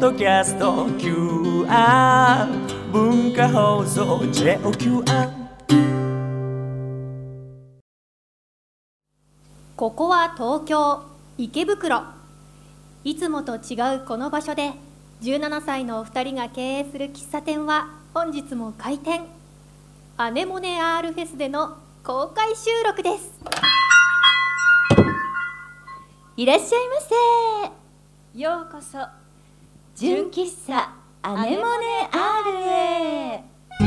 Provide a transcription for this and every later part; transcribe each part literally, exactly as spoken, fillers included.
ドキャスト キューアール 文化放送 ジェイオーキューアール。 ここは東京池袋。いつもと違うこの場所でじゅうななさいのお二人が経営する喫茶店は本日も開店。アネモネ R フェスでの公開収録です。 いらっしゃいませ。 ようこそ純喫茶アネモネ R へ。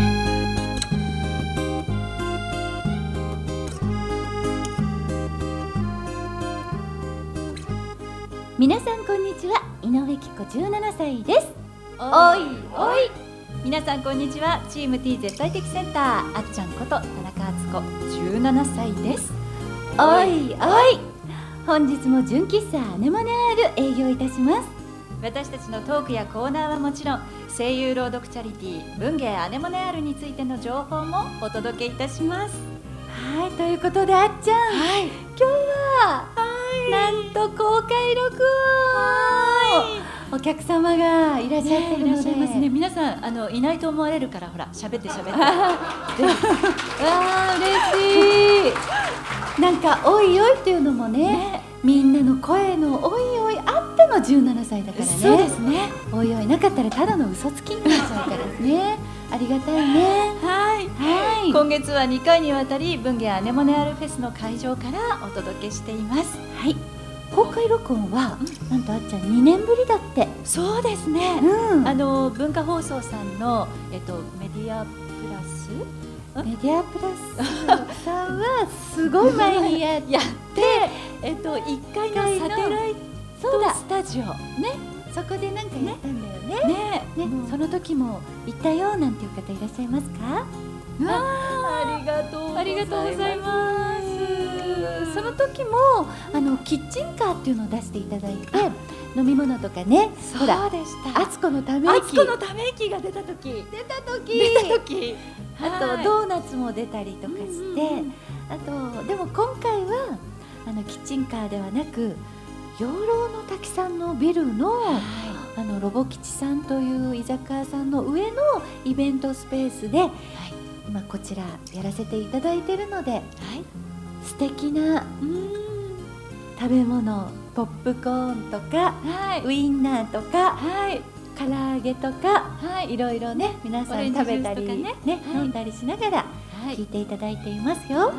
皆さんこんにちは、井上貴子じゅうななさいです。 おいおい。皆さんこんにちは、チーム T 絶対的センターあっちゃんこと田中敦子じゅうななさいです。 おいおい。本日も純喫茶アネモネ R 営業いたします。 私たちのトークやコーナーはもちろん、声優朗読チャリティー文芸アネモネ R についての情報もお届けいたします。 はい、ということであっちゃん、はい、今日は、はい、なんと公開録音、お客様がいらっしゃってるので、ね、いらっしゃいますね。 皆さんあのいないと思われるから、ほら喋って喋って。 わあ嬉しい。なんかおいおいっていうのも ね, ねみんなの声のおいおいあってのじゅうななさいだからね。 そうですね。 おいおいなかったらただの嘘つきになっちゃうからですね。ありがたいね。 はい、はい、今月はにかいにわたり文芸アネモネ R フェスの会場からお届けしています。 はい、公開録音は、うん、なんとあっちゃんにねんぶりだって。 そうですね、うん、あの文化放送さんの、えっと、メディアプラスメディアプラスさんはすごい前にやってやって、えっと、いっかいのサテライトスタジオね、 そこでなんかやったんだよね。 ねね、 ね、その時も行ったよなんていう方いらっしゃいますか？ あ, ありがとうありがとうございます。その時もあのキッチンカーっていうのを出していただいて、飲み物とかね、 そうでした。 あつこのため息、 あつこのため息が出た時出た時出た時あとドーナツも出たりとかして、うんうん、あとでも今回はあのキッチンカーではなく養老の滝さんのビルの、はい、あのロボ吉さんという居酒屋さんの上のイベントスペースで、はい、今こちらやらせていただいているので、はい、素敵な食べ物、ポップコーンとか、はい、ウインナーとか、はい、唐揚げとか、はい、いろいろね皆さん食べたり、ねね、はい、飲んだりしながら聞いていただいていますよ。はい、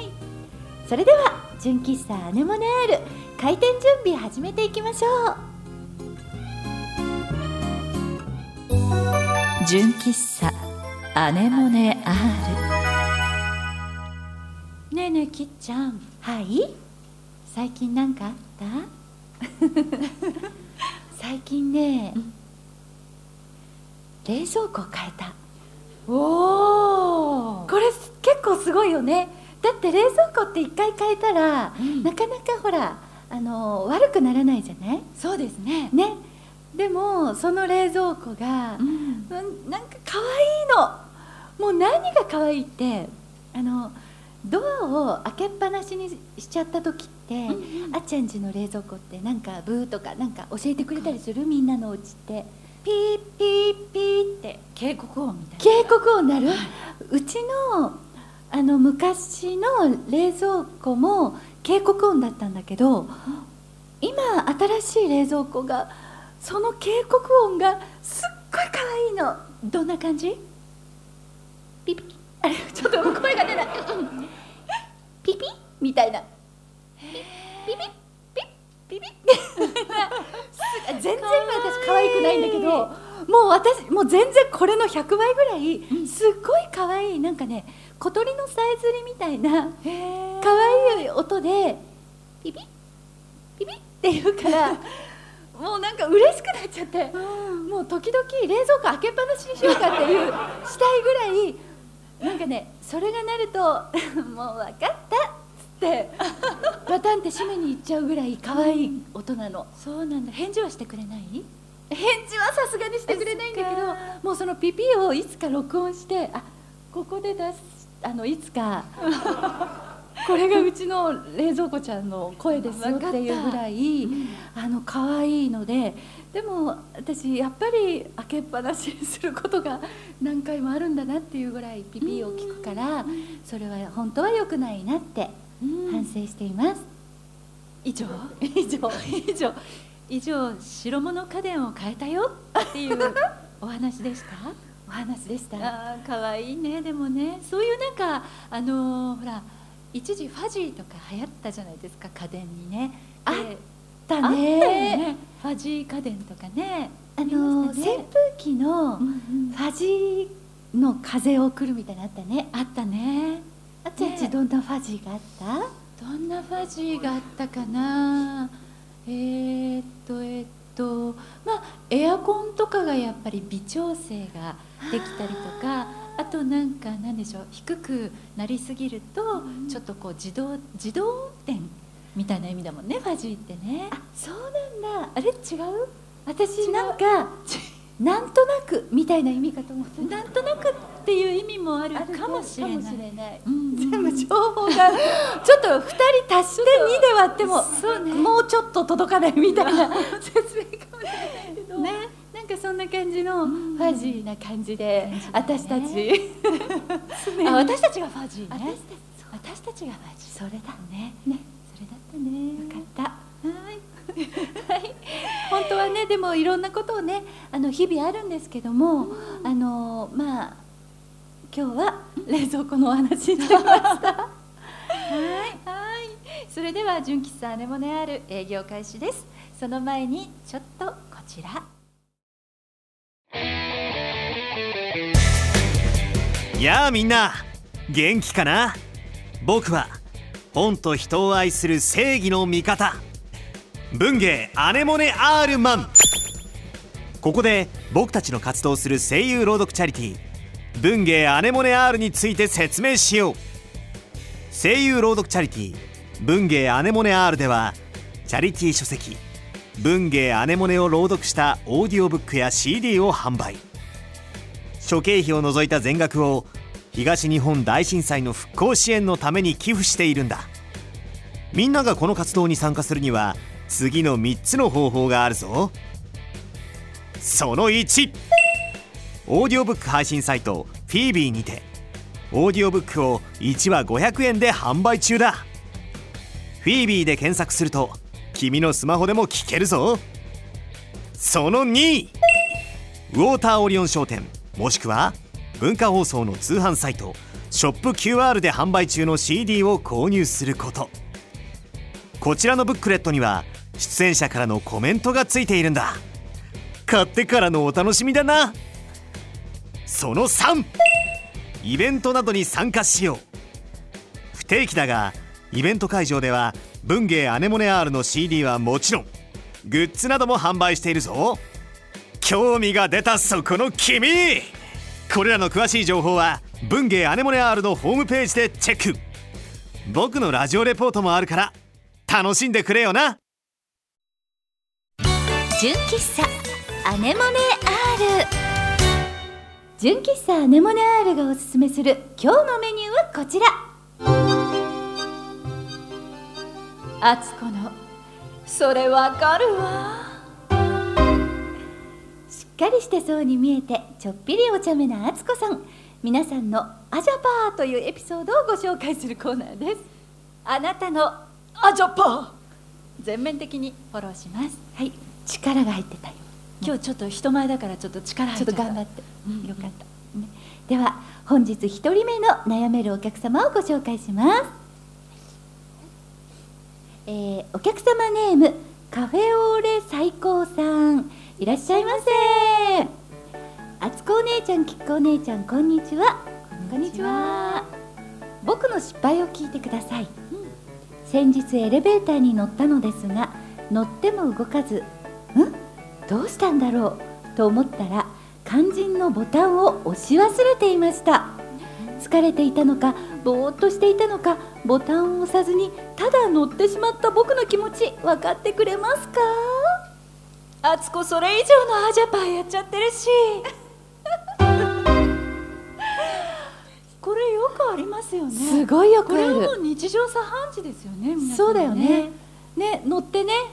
それでは純喫茶アネモネ R 開店準備始めていきましょう。純喫茶アネモネ R。 ねえねえきっちゃん、 はい、 最近なんかあった？ 最近ね、うん、冷蔵庫を変えた。 おー、 これ結構すごいよね。だって冷蔵庫って一回変えたら、うん、なかなかほらあの悪くならないじゃない？ そうですね。 ね、でもその冷蔵庫が、うん、なんか可愛いの。もう何が可愛いってあのドアを開けっぱなしにしちゃった時って、うんうん、あっちゃん家の冷蔵庫ってなんかブーとかなんか教えてくれたりする？みんなのお家ってピーピーピーって警告音みたいな。 警告音鳴る、はい、うちのあの昔の冷蔵庫も警告音だったんだけど、うん、今新しい冷蔵庫がその警告音がすっごい可愛いの。 どんな感じ？ ピピあれちょっと声が出ないピピみたいなピピピピピピ全然今私可愛くないんだけど、もう私もう全然これのひゃくばいぐらいすっごい可愛い、なんかね小鳥のさえずりみたいな可愛い音でピピピピって言うからもうなんか嬉しくなっちゃって、うん、もう時々冷蔵庫開けっぱなしにしようかっていうしたいぐらいなんかね、それがなるともう分かったっつってバタンって閉めに行っちゃうぐらい可愛い音なの。 そうなんだ。返事はしてくれない？ 返事はさすがにしてくれないんだけど、もうそのピピをいつか録音して、あここで出すあのいつかこれがうちの冷蔵庫ちゃんの声ですよっていうぐらい、うん、あの可愛いので、でも私やっぱり開けっぱなしにすることが何回もあるんだなっていうぐらいピピを聞くから、それは本当は良くないなって反省しています。 以上以上以上以上白物家電を変えたよっていうお話でしたお話でした。 あー、かわいいね。でもね、そういうなんかあのー、ほら一時ファジーとか流行ったじゃないですか、家電にね。 あったね。 あったよね、ファジー家電とかね。 あのーね、扇風機のファジーの風を送るみたいなのあったね。 あったね。 あっちあっちどんなファジーがあった？ どんなファジーがあったかな。えー、っとえー、っとまあエアコンとかがやっぱり微調整ができたりとか、あとなんかなんでしょう、低くなりすぎるとちょっとこう自動自動運転みたいな意味だもんね、ファジーってね。 あ、そうなんだ。あれ違う？私なんかなんとなくみたいな意味かと思って。 なんとなくっていう意味もあるかもしれない。 うん、全部情報がちょっとふたり足してにで割っても、 そうね、 もうちょっと届かないみたいな説明かもしれないけどね、なんかそんな感じのファジーな感じで、うん、私たちあ、私たちがファジーね。 私たちがファジー、 それだね。 ね、それだったね。よかった。 はいはい、本当はね、でもいろんなことをね、あの日々あるんですけども、うん、あのまあ今日は冷蔵庫のお話にしてみました。はい、 はい、それでは純喫茶アネモネアール営業開始です。その前にちょっとこちら。 やあみんな、元気かな。僕は本と人を愛する正義の味方、文芸アネモネアールマン。ここで僕たちの活動する声優朗読チャリティー文芸アネモネアールについて説明しよう。声優朗読チャリティー文芸アネモネアールでは、チャリティー書籍文芸アネモネを朗読したオーディオブックや シーディー を販売。諸経費を除いた全額を東日本大震災の復興支援のために寄付しているんだ。みんながこの活動に参加するには次のみっつの方法があるぞ。そのいち、オーディオブック配信サイトフィービーにてオーディオブックをいちわごひゃくえんで販売中だ。フィービーで検索すると君のスマホでも聞けるぞ。そのに、ウォーターオリオン商店もしくは文化放送の通販サイトショップ キューアール で販売中の シーディー を購入すること。こちらのブックレットには出演者からのコメントがついているんだ。買ってからのお楽しみだな。そのさん、イベントなどに参加しよう。不定期だがイベント会場では文芸アネモネアールの シーディー はもちろんグッズなども販売しているぞ。興味が出たそこの君、これらの詳しい情報は文芸アネモネアールのホームページでチェック。僕のラジオレポートもあるから楽しんでくれよな。 純喫茶アネモネアール。 純喫茶アネモネアールがおすすめする今日のメニューはこちら。 あつこのそれわかるわ。 しっかりしてそうに見えてちょっぴりお茶目なあつこさん、皆さんのアジャパーというエピソードをご紹介するコーナーです。 あなたのアジャパー全面的にフォローします。 はい、力が入ってたよ。 今日ちょっと人前だからちょっと力入っちゃった。 ちょっと頑張って、うん、よかった、ね、では本日ひとりめの悩めるお客様をご紹介します。えー、お客様ネームカフェオーレ最高さん、いらっしゃいませ。あつこお姉ちゃん、きっこお姉ちゃん、こんにちは。こんにちは。僕の失敗を聞いてください、うん、先日エレベーターに乗ったのですが乗っても動かず、んどうしたんだろうと思ったら肝心のボタンを押し忘れていました。疲れていたのかぼーっとしていたのかボタンを押さずにただ乗ってしまった僕の気持ち分かってくれますか？ あつこそれ以上のアジャパーやっちゃってるしこれよくありますよね。 すごいよくある。 これはもう日常茶飯事ですよね。皆さんね。 そうだよね。ね、乗ってね。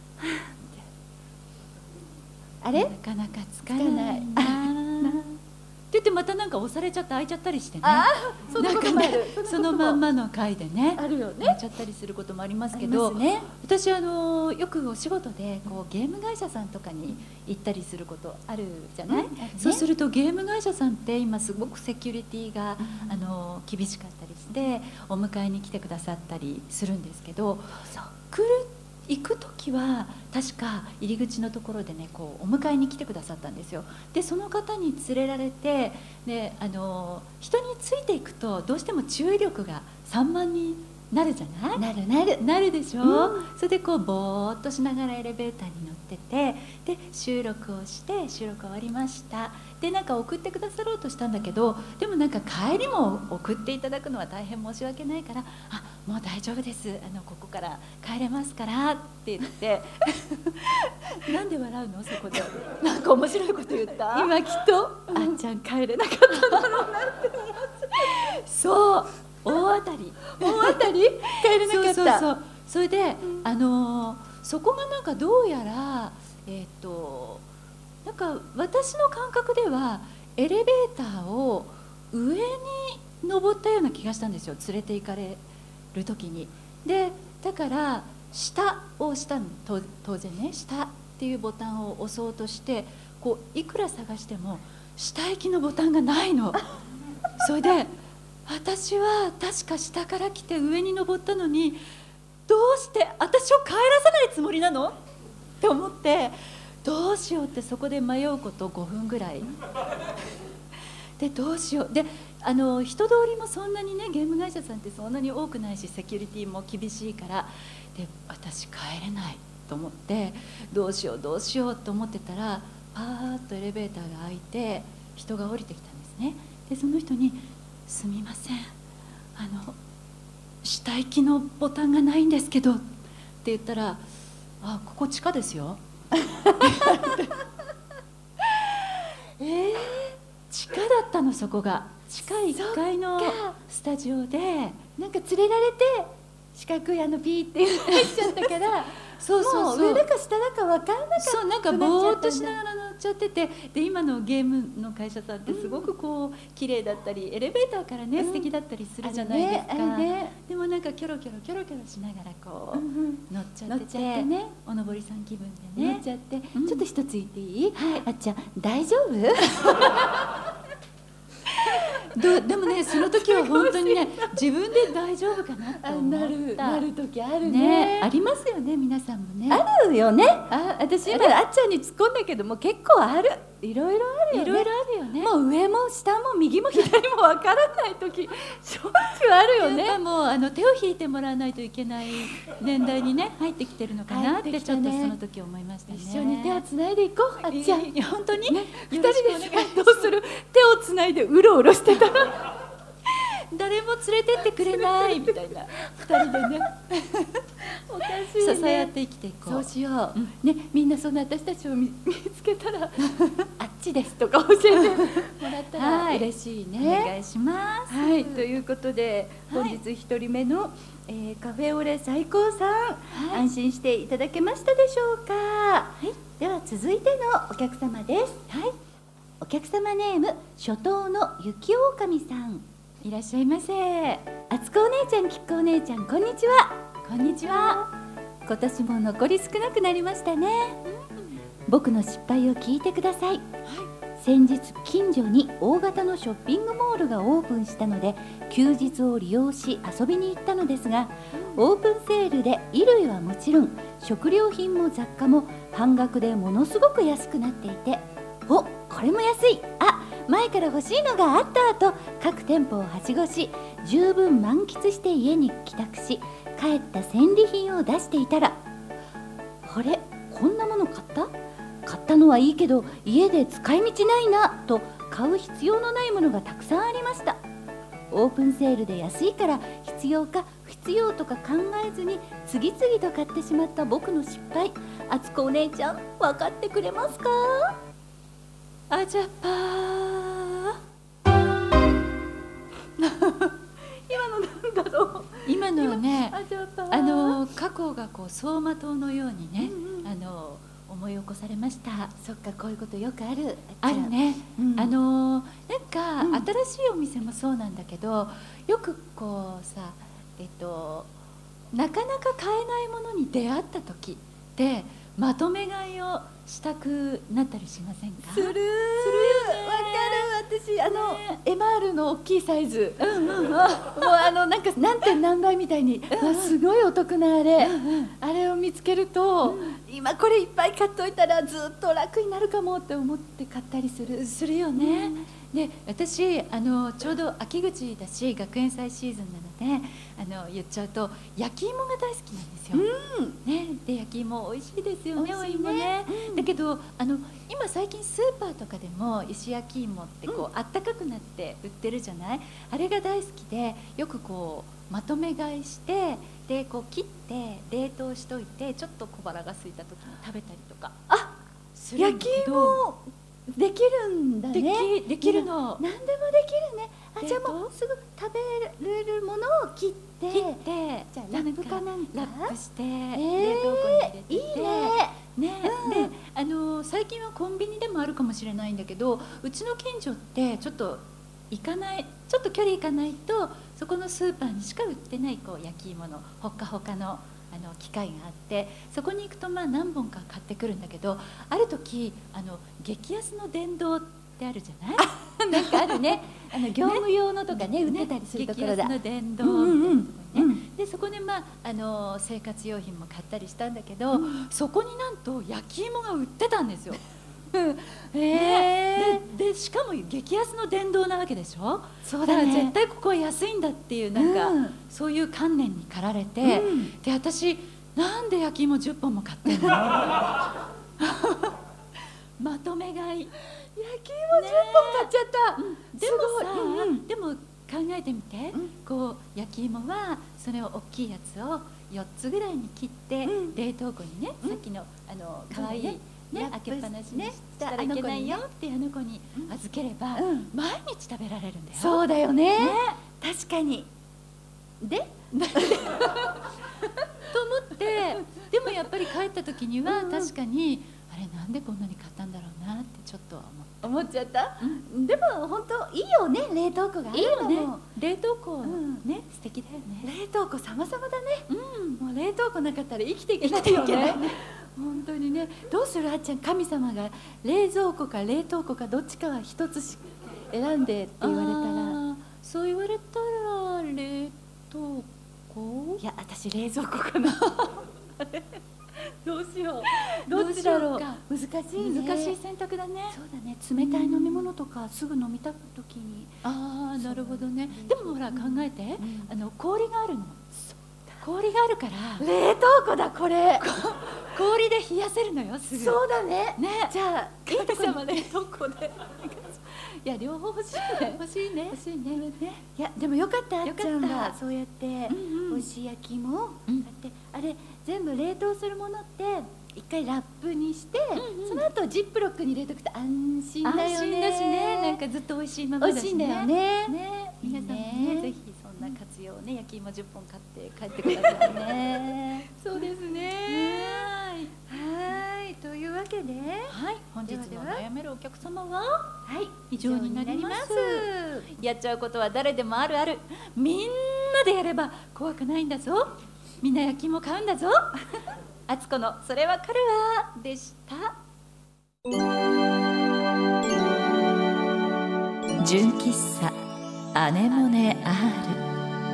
あれ？ なかなかつかないな。って言ってまたなんか押されちゃって開いちゃったりしてね。 ああ、そんなこともある。 そのまんまの回でね。 あるよね。 開いちゃったりすることもありますけど、 ね、 私あのよくお仕事でこうゲーム会社さんとかに行ったりすることあるじゃない？うんね、そうするとゲーム会社さんって今すごくセキュリティが、うん、あの厳しかったりしてお迎えに来てくださったりするんですけど、そう来る行く時は確か入り口のところでねこうお迎えに来てくださったんですよ。でその方に連れられて、であの人についていくとどうしても注意力が散漫になるじゃない？ なるなるなるでしょ、うん、それでこうぼーっとしながらエレベーターに乗ってて、で収録をして収録終わりました。でなんか送ってくださろうとしたんだけど、でもなんか帰りも送っていただくのは大変申し訳ないから、あもう大丈夫です、あのここから帰れますからって言ってなんで笑うのそこでなんか面白いこと言った？ 今きっと、 うん、あっちゃん帰れなかっただろうなって思ってそう大当たり大当たり帰れなかった。 そうそうそう。それで、うん、あのー、そこがなんかどうやらえっとなんか私の感覚ではエレベーターを上に登ったような気がしたんですよ、連れて行かれる時に。でだから下を押したの、当然ね下っていうボタンを押そうとしてこういくら探しても下行きのボタンがないの。それで私は確か下から来て上に登ったのにどうして私を帰らさないつもりなのって思って、どうしようってそこで迷うことごふんぐらいで、どうしようであの人通りもそんなにねゲーム会社さんってそんなに多くないしセキュリティも厳しいから、で私帰れないと思ってどうしようどうしようと思ってたらパーッとエレベーターが開いて人が降りてきたんですね。でその人にすみません、あの下行きのボタンがないんですけどって言ったら、あここ地下ですよえー、地下だったの。そこが地下いっかいのスタジオでなんか連れられて四角いあのピーって入っちゃったからそうそうそう、 もう上だか下だか分かんなかった。 そうなんかぼーっとしながら乗っちゃってて、で今のゲームの会社さんってすごくこう綺麗だったりエレベーターからね、うん、素敵だったりするじゃないですか、ねね、でもなんかキョロキョロキョロキョロしながらこう、うん、乗っちゃってて、ってね、おのぼりさん気分でね乗っちゃって、 うん、 ちょっと一つ言っていい？ はい、 あっちゃん大丈夫？ どでもねその時は本当にね自分で大丈夫かなと思った。 なるなる時あるね, ねありますよね、皆さんもね。 あるよね。あ私今あっちゃんに突っ込んだけども結構ある、いろいろあるよね。 いろいろあるよね。 もう上も下も右も左もわからない時しょっちゅうあるよね。 やっぱもうあの手を引いてもらわないといけない年代にね入ってきてるのかなってちょっとその時思いましたね。 一緒に手をつないでいこう。あっちゃん本当に、 ね、二人でどうする？手をつないでうろうろしてたら誰も連れてってくれないみたいなふたりでねおかしいね、 支え合って生きていこう。 そうしよう、 うん、 ね、みんなそんな私たちを 見, 見つけたらあっちですとか教えてもらったら嬉しいね、 はい、お願いします。 はい、ということで、はい、本日ひとりめの、えー、カフェオレ最高さん、はい、安心していただけましたでしょうか。はい、では続いてのお客様です。はい、お客様ネーム初冬の雪狼さん、 いらっしゃいませ。 あつこお姉ちゃん、きっこお姉ちゃん、こんにちは。 こんにちは。 今年も残り少なくなりましたね、うん、僕の失敗を聞いてください、はい、先日近所に大型のショッピングモールがオープンしたので休日を利用し遊びに行ったのですが、うん、オープンセールで衣類はもちろん食料品も雑貨も半額でものすごく安くなっていて、お、これも安い、あ、前から欲しいのがあったと各店舗をはしごし十分満喫して家に帰宅し、帰った戦利品を出していたら、あれ、こんなもの買った？買ったのはいいけど家で使い道ないなと買う必要のないものがたくさんありました。オープンセールで安いから必要か不必要とか考えずに次々と買ってしまった僕の失敗、あつこお姉ちゃん分かってくれますか？ あじゃぱー今のなんだろう。 今のはね、 あ、ちょっとあの過去がこう走馬灯のようにね、 うんうん、 あの思い起こされました。 そっか、こういうことよくある。 あるね、 うん、 あのなんか、 うん、 新しいお店もそうなんだけど、よくこうさ、えっとなかなか買えないものに出会った時ってまとめ買いをしたくなったりしませんか？ する。するよね。わかる。私あの、ね、エマールの大きいサイズ、うんうん、もうあのなんか何点何倍みたいに、うんうん、すごいお得なあれ、うんうん、あれを見つけると、うん、今これいっぱい買っといたらずっと楽になるかもって思って買ったりするするよね。うん、で私あのちょうど秋口だし学園祭シーズンなので、あの言っちゃうと焼き芋が大好きなんですよ。うんね、で焼き芋美味しいですよね。お芋ね。うん、だけどあの今最近スーパーとかでも石焼き芋ってこう、うん、あったかくなって売ってるじゃない。あれが大好きで、よくこうまとめ買いしてでこう切って冷凍しといて、ちょっと小腹が空いた時に食べたりとか。 あ、焼き芋できるんだね。 でき、できるの。 何でもできるね。あ、じゃあもうすぐ食べれるものを切って切ってじゃあラップかなんかラップして、えー、 冷凍庫に入れてて、 いいね。 ね、うん、であの最近はコンビニでもあるかもしれないんだけど、うちの近所ってちょっと行かないちょっと距離行かないとそこのスーパーにしか売ってないこう焼き芋のほっかほかのあの機械があって、そこに行くとまあ何本か買ってくるんだけど、ある時あの激安の殿堂ってあるじゃない。 なんかあるね。あの業務用のとかね、売ってたりするところだ。 激安の殿堂みたいなところね。うんうん、でそこでまああの生活用品も買ったりしたんだけど、うん、そこになんと焼き芋が売ってたんですよ。 へえ。 で, でしかも激安の殿堂なわけでしょ。 そうだね。 だから絶対ここは安いんだっていうなんか、うん、そういう観念に駆られて、うん、で私なんで焼き芋じゅっぽんも買ってんの？まとめ買い。 焼き芋じゅっぽん買っちゃった。 うん、でもさ、うん、でも考えてみて、うん、こう焼き芋はそれを大きいやつをよっつぐらいに切って、うん、冷凍庫にね、うん、さっきのあの可愛いね、ね、開けっぱなしにしたらいけないよってあの子に預ければ、うん、毎日食べられるんだよ。 そうだよね。ね、確かに。でと思って、でもやっぱり帰った時には確かに、あれなんでこんなに買ったんだろうなってちょっとは思って。 思っちゃった、うん、でも本当いいよね、冷凍庫があるの。いいよね、 冷凍庫、うん、ね、素敵だよね。 冷凍庫様々だね。 うん、 もう冷凍庫なかったら生きていけないよね。本当にね。どうするあっちゃん、神様が冷蔵庫か冷凍庫かどっちかは一つし選んでって言われたら。 そう言われたら冷凍庫？ いや、私冷蔵庫かな。どうしよう。どっちだろう。難しいね。 難しい選択だね。 そうだね。冷たい飲み物とかすぐ飲みたい時に。 ああ、なるほどね。でもほら考えて、あの氷があるの。氷があるから冷凍庫だこれ。 氷で冷やせるのよ、すぐ。 そうだね。 ね。 じゃあ神様冷凍庫で。 いや、両方欲しいね。欲しいね。 欲しいね。いや、でもよかった。あっちゃんがそうやって美味しい焼き芋を買って、あれ全部冷凍するものって一回ラップにして、その後ジップロックに入れとくと安心だよね。 安心だしね。なんかずっと美味しいままだしね。 美味しいんだよね。 ね、皆さんもね、ぜひそんな活用ね、焼き芋じゅっぽん買って帰ってくださいね。 そうですね。はい、というわけで、 はい、本日の悩めるお客様ははい以上になります。やっちゃうことは誰でもあるある。みんなでやれば怖くないんだぞ。みんな焼き芋買うんだぞ。あつこのそれわかるわでした。 純喫茶アネモネ アール。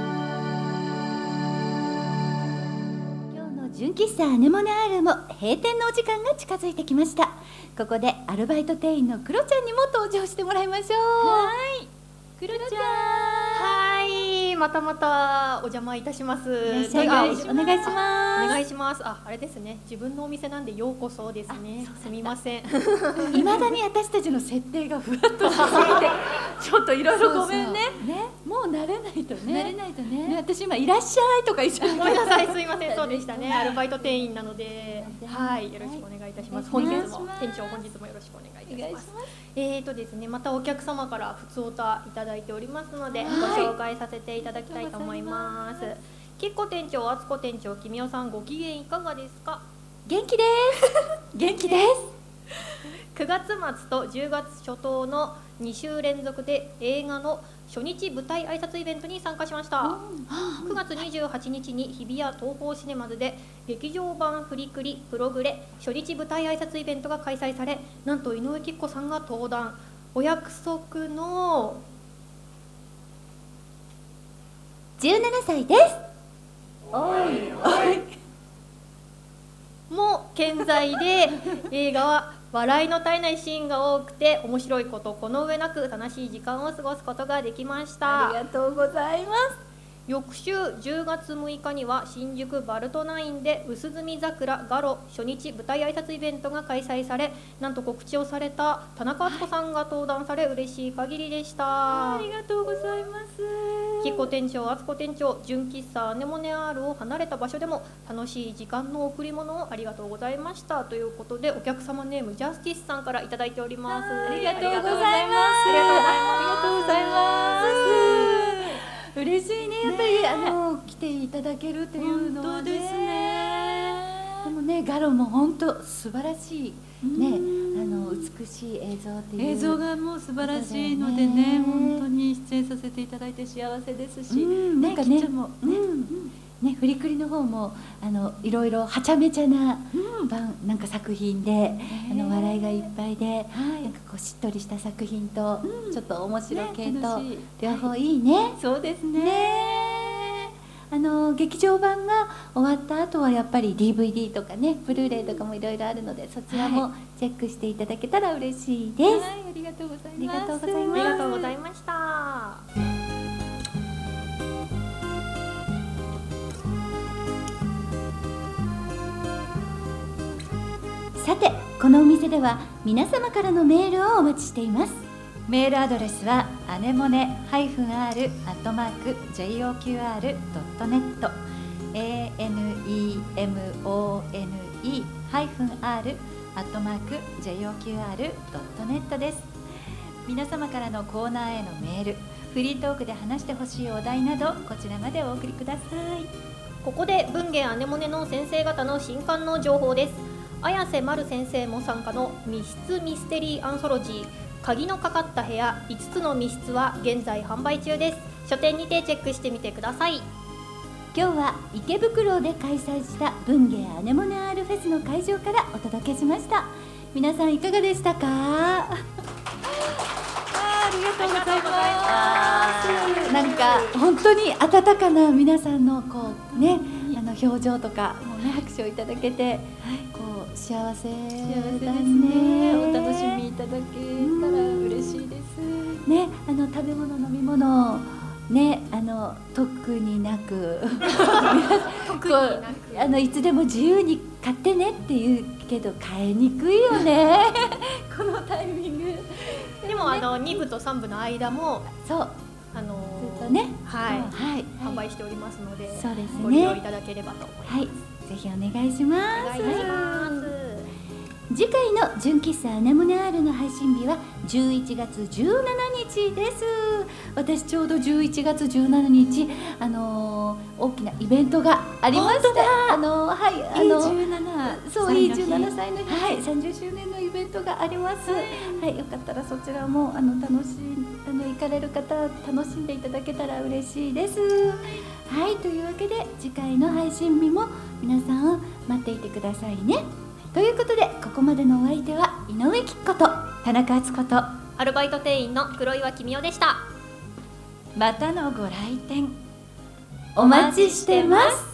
今日の純喫茶アネモネ アール も閉店のお時間が近づいてきました。ここでアルバイト店員のクロちゃんにも登場してもらいましょう。 はい、クロちゃん。 はい、 またまたお邪魔いたします。 お願いします。お願いします。あ、あれですね。自分のお店なんでようこそですね。すみません。 いまだに私たちの設定がふわっとしすぎて、ちょっといろいろごめんね。ね、もう慣れないとね。慣れないとね。私今いらっしゃいとか言っちゃう。 ごめんなさい。すみません。そうでしたね。アルバイト店員なので、はい、よろしくお願いいたします。本日も店長本日もよろしくお願いいたします。えーとですね、またお客様からふつおたいただいておりますので、ご紹介させていただきたいと思います。きっこ店長、あつこ店長、きみおさん、ご機嫌いかがですか？ 元気です元気ですくがつまつとじゅうがつ初頭のにしゅう連続で映画の初日舞台挨拶イベントに参加しました。くがつにじゅうはちにちに日比谷東宝シネマズで劇場版フリクリプログレ初日舞台挨拶イベントが開催され、なんと井上貴子さんが登壇。お約束のじゅうななさいです。おいおいも健在で、映画は笑いの絶えないシーンが多くて面白いことこの上なく楽しい時間を過ごすことができました。 ありがとうございます。 翌週じゅうがつむいかには新宿バルトナインで薄墨桜ガロ初日舞台挨拶イベントが開催され、なんと告知をされた田中敦子さんが登壇され嬉しい限りでした。 ありがとうございます。 きっこ店長、敦子店長、純喫茶アネモネ R を離れた場所でも楽しい時間の贈り物をありがとうございましたということで、お客様ネームジャスティスさんからいただいております。 ありがとうございます。 ありがとうございます。 ありがとうございます。嬉しいね、やっぱり、ね、あの来ていただけるっていうのはね。ですね。でもね、ガロも本当素晴らしいね、あの美しい映像っていう映像がもう素晴らしいのでね、本当に出演させていただいて幸せですし、 なんかね、ね、フリクリの方もあのいろいろはちゃめちゃな、うん、なんか作品で、あの笑いがいっぱいで、はい、なんかこうしっとりした作品と、うん、ちょっと面白系と、ね、両方いいね、はい、 そうですね。 ね、あの劇場版が終わった後はやっぱり ディーブイディー とかね、ブルーレイとかもいろいろあるので、そちらもチェックしていただけたら嬉しいです。はい、 ありがとうございます。 ありがとうございます。 ありがとうございました。 さて、このお店では皆様からのメールをお待ちしています。 メールアドレスはアネモネ -r アットマーク ジェイオーキューアール ドットネット エーエヌイーエムオーエヌイー -r アットマーク ジェイオーキューアール ドットネット です。皆様からのコーナーへのメール、フリートークで話してほしいお題など、こちらまでお送りください。 ここで文芸アネモネの先生方の新刊の情報です。綾瀬まる先生も参加の密室ミステリーアンソロジー、鍵のかかった部屋いつつの密室は現在販売中です。書店にてチェックしてみてください。 今日は池袋で開催した文芸アネモネ R フェスの会場からお届けしました。皆さんいかがでしたか？ありがとうございます。なんか本当に温かな皆さんのこうね、あの表情とかもね、拍手をいただけて、こう幸せだね。 お楽しみいただけたら嬉しいですね。あの食べ物飲み物ね、あの特になく特になくあのいつでも自由に買ってねって言うけど買いにくいよねこのタイミングでも、ね、あのに部とさん部の間もそうあのー、ずっとね、 はい、 はい、 販売しておりますので、 そうですね、 ご利用いただければと思います。 はい、ぜひお願いします。 お願いします。 次回の純喫茶アネモネ R の配信日はじゅういちがつじゅうしちにちです。私ちょうどじゅういちがつじゅうしちにち、あのー、大きなイベントがありました。あのー、はい、あのー、 じゅうななそう、いいじゅうななさいの日、はい、さんじゅっしゅうねんのイベントがあります。はい、はい、よかったらそちらもあの楽しいあの行かれる方楽しんでいただけたら嬉しいです。はい、というわけで次回の配信日も皆さん待っていてくださいね。ということで、ここまでのお相手は井上貴子と田中敦子とアルバイト店員の黒岩君代でした。 またのご来店お待ちしてます。